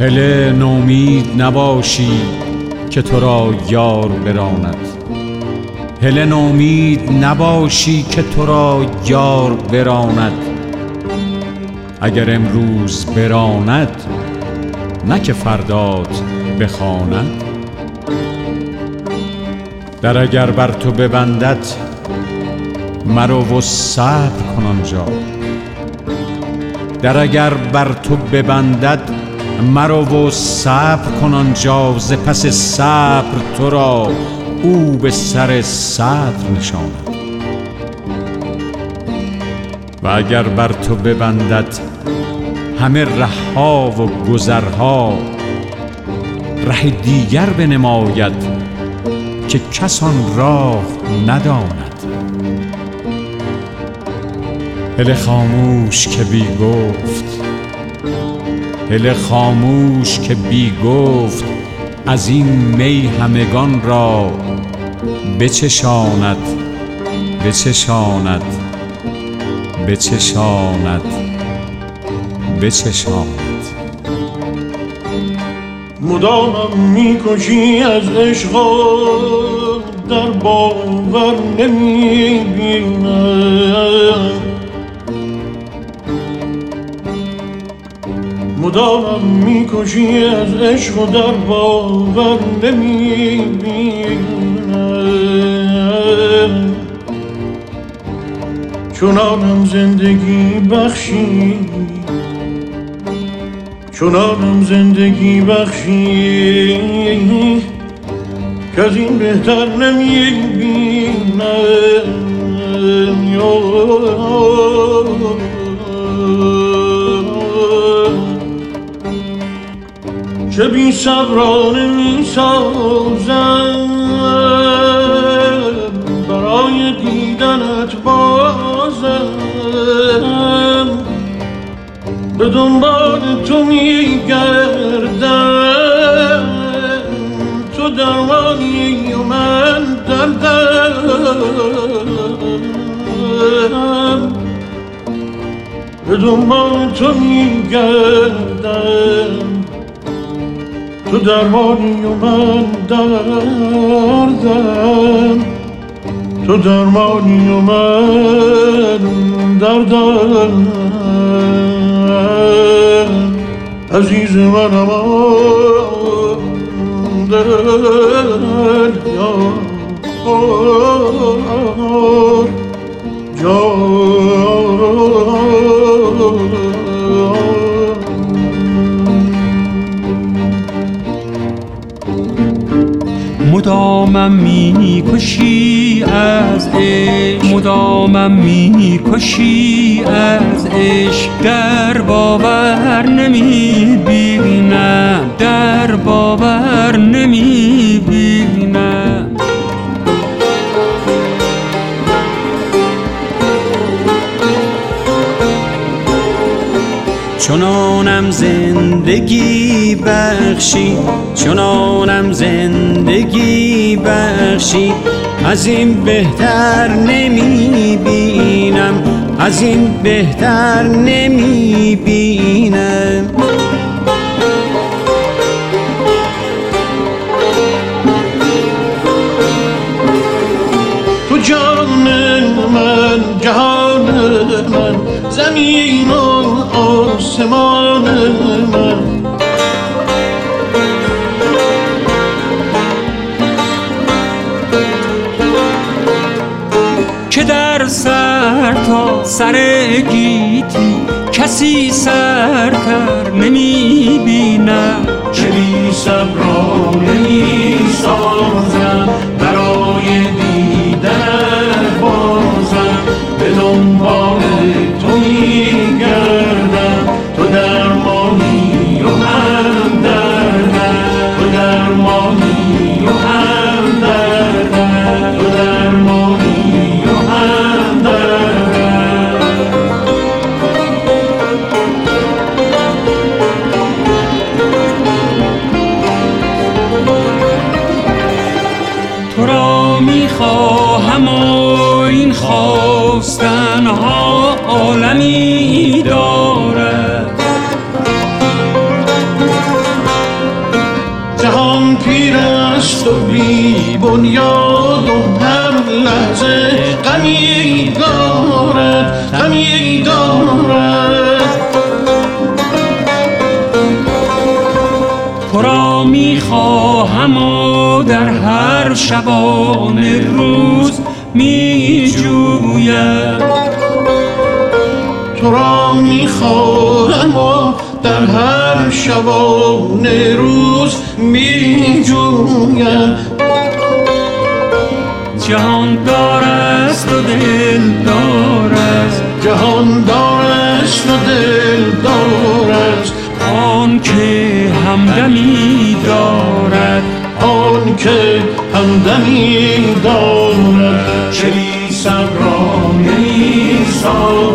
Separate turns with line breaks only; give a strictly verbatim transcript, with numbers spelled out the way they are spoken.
هله نومید نباشی که تو را یار براند، هله نومید نباشی که تو را یار براند. اگر امروز براند نه که فردات بخواند. در اگر بر تو ببندد مرو و صبر کن آنجا، در اگر بر تو ببندد مرو و صبر کن آنجا. ز پس صبر تو را او به سر صدر نشاند. و اگر بر تو ببندد همه رهها و گذرها، ره دیگر بنماید که کس آن راه نداند. هله خاموش که بی گفت، هله خاموش که بی گفت، از این می همگان را بچشاند بچشاند بچشاند بچشاند.
مدامم میکشی از عشق در باور نمیبینم، مدامم میکشی از عشق در باور نمیبینم. چنانم زندگی بخشی، چنانم زندگی بخشی که از این بهتر نمیبینم. چه بی صبرانه می سازم برای دیدنت بازم، به دنبال تو می گردم. تو درمانی و من دردم، به دنبال تو می گردم. تو درمانی و من دردم، تو درمانی و من دردم. عزیز منم دل یار جان.
مدامم میکشی از عشق، مدامم میکشی از عشق، در باور نمیبینم، در باور نمیبینم. چنانم زندگی بخشی، چنانم زندگی بخشی، از این بهتر نمیبینم، از این بهتر نمیبینم.
تو جان من، جهان من، زمین و آسمان من،
که در سر تا سر گیتی کسی سرتر نمیبینم.
چه بی صبرانه میسازم برای دیدن بازم، به دنبال تو میگردم. تو درمانی و هم دردم، تو درمانی و هم دردم، تو درمانی و هم دردم.
تو را میخواهم و این خواستنها عالمی دارد،
بنیاد و هر لحظه غمی دارد غمی دارد.
تو را میخواهم و در هر شبانه روز میجویم،
تو را میخواهم و در هر شبانه روز میجویم.
جهان دار است و دل دار است،
جهان دار است و دل دار است،
آن که همدمی دارد
آن که همدمی دارد. چه بی صبرانه ای